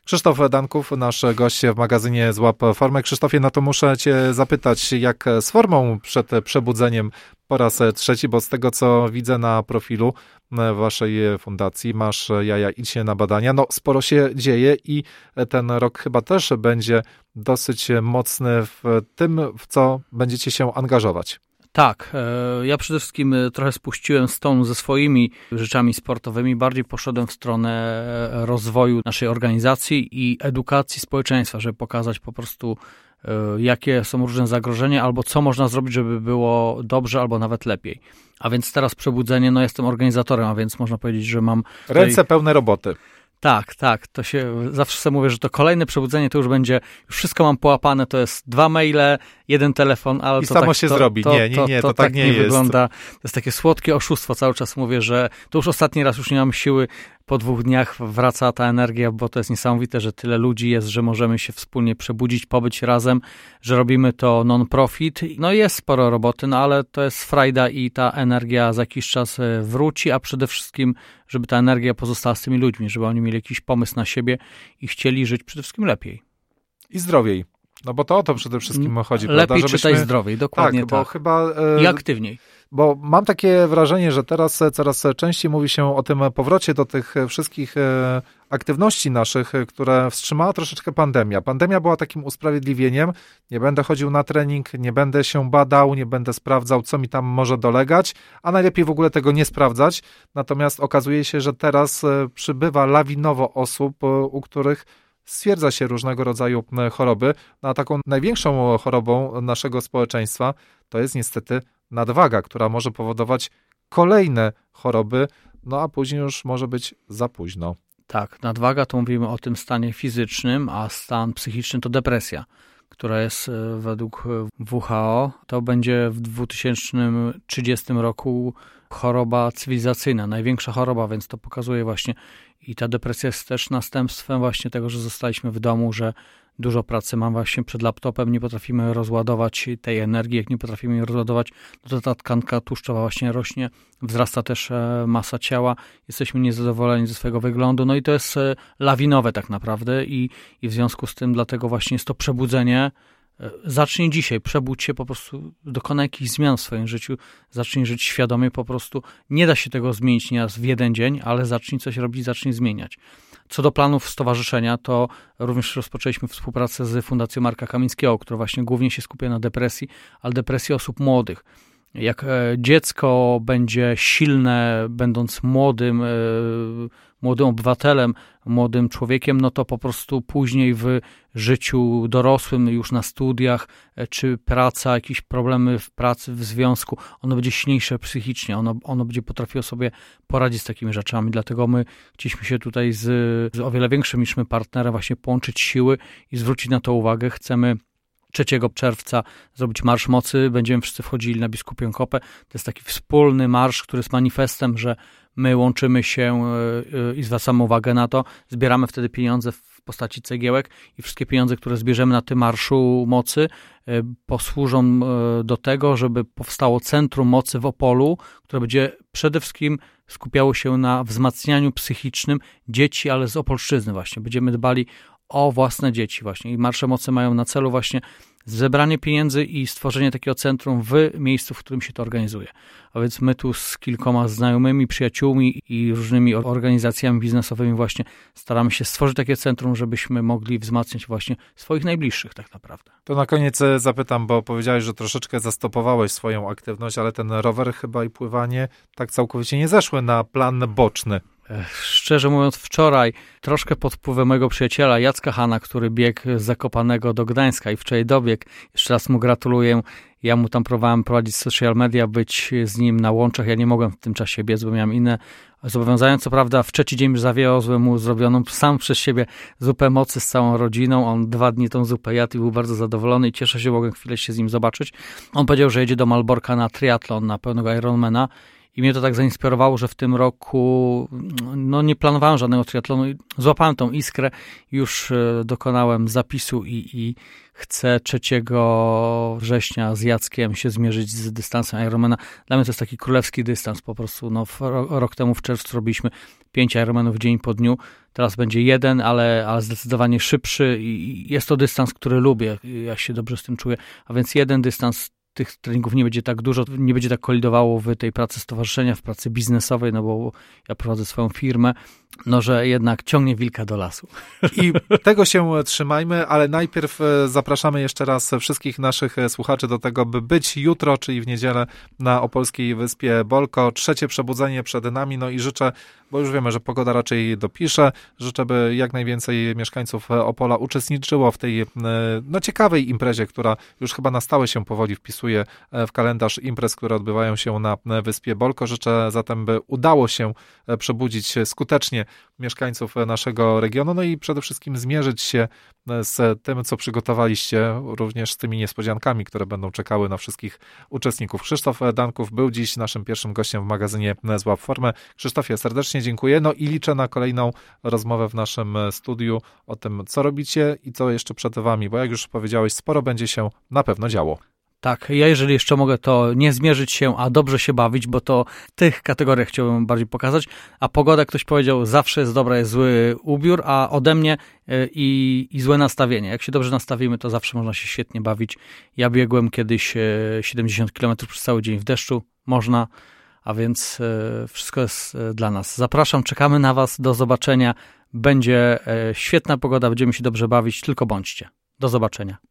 Krzysztof Danków, nasz gość w magazynie Złap Formę. Krzysztofie, no to muszę cię zapytać, jak z formą przed przebudzeniem po raz trzeci, bo z tego, co widzę na profilu waszej fundacji, masz jaja, idź się na badania. No, sporo się dzieje i ten rok chyba też będzie dosyć mocny w tym, w co będziecie się angażować. Tak, ja przede wszystkim trochę spuściłem z tonu ze swoimi rzeczami sportowymi, bardziej poszedłem w stronę rozwoju naszej organizacji i edukacji społeczeństwa, żeby pokazać po prostu, jakie są różne zagrożenia, albo co można zrobić, żeby było dobrze, albo nawet lepiej. A więc teraz przebudzenie, no jestem organizatorem, a więc można powiedzieć, że mam... Ręce pełne roboty. Tak, to się, zawsze sobie mówię, że to kolejne przebudzenie to już będzie, już wszystko mam połapane, to jest 2 maile, 1 telefon, ale i to samo tak, się zrobi. Nie, to tak nie jest. Wygląda. To jest takie słodkie oszustwo, cały czas mówię, że to już ostatni raz, już nie mam siły, po 2 dniach wraca ta energia, bo to jest niesamowite, że tyle ludzi jest, że możemy się wspólnie przebudzić, pobyć razem, że robimy to non-profit. No jest sporo roboty, no ale to jest frajda i ta energia za jakiś czas wróci, a przede wszystkim, żeby ta energia pozostała z tymi ludźmi, żeby oni mieli jakiś pomysł na siebie i chcieli żyć przede wszystkim lepiej. I zdrowiej. No bo to o to przede wszystkim chodzi. Lepiej prawda? czytaj zdrowiej, dokładnie tak. Bo chyba, i aktywniej. Bo mam takie wrażenie, że teraz coraz częściej mówi się o tym powrocie do tych wszystkich aktywności naszych, które wstrzymała troszeczkę pandemia. Pandemia była takim usprawiedliwieniem. Nie będę chodził na trening, nie będę się badał, nie będę sprawdzał, co mi tam może dolegać, a najlepiej w ogóle tego nie sprawdzać. Natomiast okazuje się, że teraz przybywa lawinowo osób, u których stwierdza się różnego rodzaju choroby. No a taką największą chorobą naszego społeczeństwa to jest niestety nadwaga, która może powodować kolejne choroby, no a później już może być za późno. Tak, nadwaga to mówimy o tym stanie fizycznym, a stan psychiczny to depresja, która jest według WHO, to będzie w 2030 roku choroba cywilizacyjna, największa choroba, więc to pokazuje właśnie i ta depresja jest też następstwem właśnie tego, że zostaliśmy w domu, że dużo pracy mam właśnie przed laptopem, nie potrafimy rozładować tej energii, jak nie potrafimy jej rozładować, to ta tkanka tłuszczowa właśnie rośnie, wzrasta też masa ciała, jesteśmy niezadowoleni ze swojego wyglądu, no i to jest lawinowe tak naprawdę i w związku z tym dlatego właśnie jest to przebudzenie. Zacznij dzisiaj, przebudź się, po prostu dokonaj jakichś zmian w swoim życiu, zacznij żyć świadomie po prostu. Nie da się tego zmienić nieraz w jeden dzień, ale zacznij coś robić, zacznij zmieniać. Co do planów stowarzyszenia, to również rozpoczęliśmy współpracę z Fundacją Marka Kamińskiego, która właśnie głównie się skupia na depresji, ale depresji osób młodych. Jak dziecko będzie silne, będąc młodym obywatelem, młodym człowiekiem, no to po prostu później w życiu dorosłym, już na studiach, czy praca, jakieś problemy w pracy, w związku, ono będzie silniejsze psychicznie, ono będzie potrafiło sobie poradzić z takimi rzeczami, dlatego my chcieliśmy się tutaj z o wiele większym niż my partnerem właśnie połączyć siły i zwrócić na to uwagę. Chcemy 3 czerwca zrobić Marsz Mocy, będziemy wszyscy wchodzili na Biskupią Kopę. To jest taki wspólny marsz, który jest manifestem, że my łączymy się i zwracamy uwagę na to. Zbieramy wtedy pieniądze w postaci cegiełek i wszystkie pieniądze, które zbierzemy na tym Marszu Mocy, posłużą do tego, żeby powstało Centrum Mocy w Opolu, które będzie przede wszystkim skupiało się na wzmacnianiu psychicznym dzieci, ale z Opolszczyzny właśnie. Będziemy dbali o własne dzieci właśnie i Marsze Mocy mają na celu właśnie zebranie pieniędzy i stworzenie takiego centrum w miejscu, w którym się to organizuje. A więc my tu z kilkoma znajomymi, przyjaciółmi i różnymi organizacjami biznesowymi właśnie staramy się stworzyć takie centrum, żebyśmy mogli wzmacniać właśnie swoich najbliższych tak naprawdę. To na koniec zapytam, bo powiedziałeś, że troszeczkę zastopowałeś swoją aktywność, ale ten rower chyba i pływanie tak całkowicie nie zeszły na plan boczny. Szczerze mówiąc, wczoraj troszkę pod wpływem mojego przyjaciela Jacka Hana, który biegł z Zakopanego do Gdańska i wczoraj dobiegł. Jeszcze raz mu gratuluję. Ja mu tam próbowałem prowadzić social media, być z nim na łączach. Ja nie mogłem w tym czasie biec, bo miałem inne zobowiązania. Co prawda w 3 dzień zawiozłem mu zrobioną sam przez siebie zupę mocy z całą rodziną. On 2 dni tą zupę jadł i był bardzo zadowolony i cieszę się, że mogłem chwilę się z nim zobaczyć. On powiedział, że jedzie do Malborka na triatlon, na pełnego Ironmana. I mnie to tak zainspirowało, że w tym roku nie planowałem żadnego triatlonu. Złapałem tą iskrę, już dokonałem zapisu i chcę 3 września z Jackiem się zmierzyć z dystansem Ironmana. Dla mnie to jest taki królewski dystans po prostu. Rok temu w czerwcu robiliśmy 5 Ironmanów dzień po dniu. Teraz będzie 1, ale zdecydowanie szybszy i jest to dystans, który lubię. Ja się dobrze z tym czuję. A więc 1 dystans, tych treningów nie będzie tak dużo, nie będzie tak kolidowało w tej pracy stowarzyszenia, w pracy biznesowej, bo ja prowadzę swoją firmę, że jednak ciągnie wilka do lasu. I tego się trzymajmy, ale najpierw zapraszamy jeszcze raz wszystkich naszych słuchaczy do tego, by być jutro, czyli w niedzielę na opolskiej wyspie Bolko. 3. przebudzenie przed nami, i życzę, bo już wiemy, że pogoda raczej dopisze, życzę, by jak najwięcej mieszkańców Opola uczestniczyło w tej ciekawej imprezie, która już chyba na stałe się powoli wpisuje w kalendarz imprez, które odbywają się na wyspie Bolko. Życzę zatem, by udało się przebudzić skutecznie mieszkańców naszego regionu, i przede wszystkim zmierzyć się z tym, co przygotowaliście, również z tymi niespodziankami, które będą czekały na wszystkich uczestników. Krzysztof Danków był dziś naszym pierwszym gościem w magazynie Złap Formę. Krzysztofie, serdecznie dziękuję, i liczę na kolejną rozmowę w naszym studiu o tym, co robicie i co jeszcze przed wami, bo jak już powiedziałeś, sporo będzie się na pewno działo. Tak, ja jeżeli jeszcze mogę, to nie zmierzyć się, a dobrze się bawić, bo to w tych kategoriach chciałbym bardziej pokazać, a pogoda, ktoś powiedział, zawsze jest dobra, jest zły ubiór, a ode mnie i złe nastawienie. Jak się dobrze nastawimy, to zawsze można się świetnie bawić. Ja biegłem kiedyś 70 km przez cały dzień w deszczu, można, a więc wszystko jest dla nas. Zapraszam, czekamy na was, do zobaczenia. Będzie świetna pogoda, będziemy się dobrze bawić, tylko bądźcie. Do zobaczenia.